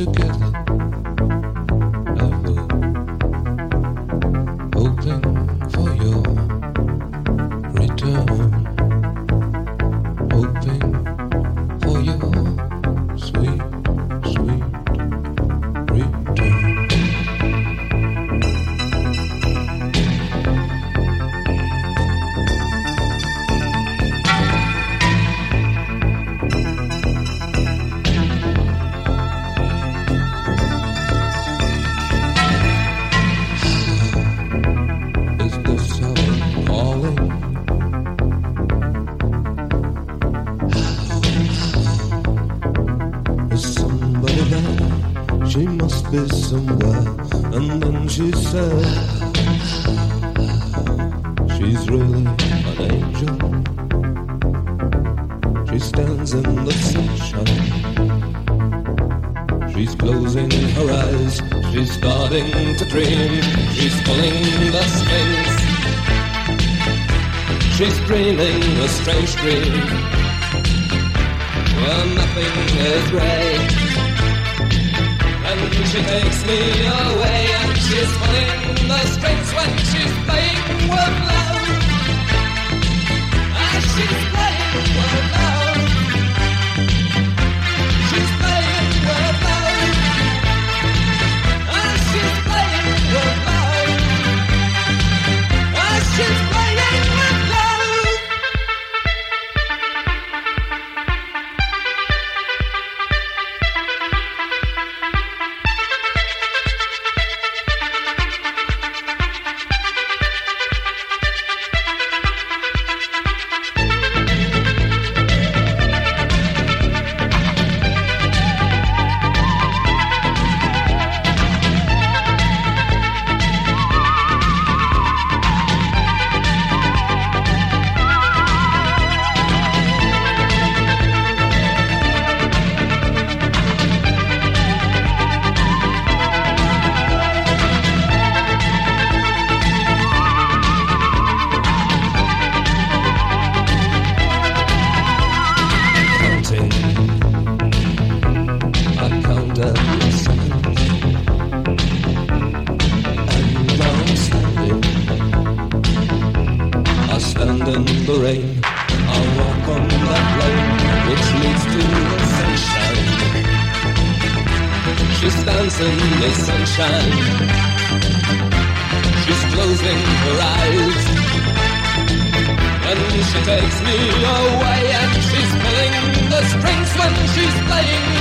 together ever, hoping for your return, hoping for your sweet, sweet return. She must be somewhere, and then she said, she's really an angel. She stands in the sunshine. She's closing her eyes. She's starting to dream. She's pulling the strings. She's dreaming a strange dream where nothing is right. And she takes me away, and she's pulling the strings when she's playing with love. And she's playing with love. She's playing with love. And she's playing with love. And she's playing with love. She's closing her eyes, and she takes me away, and she's pulling the strings when she's playing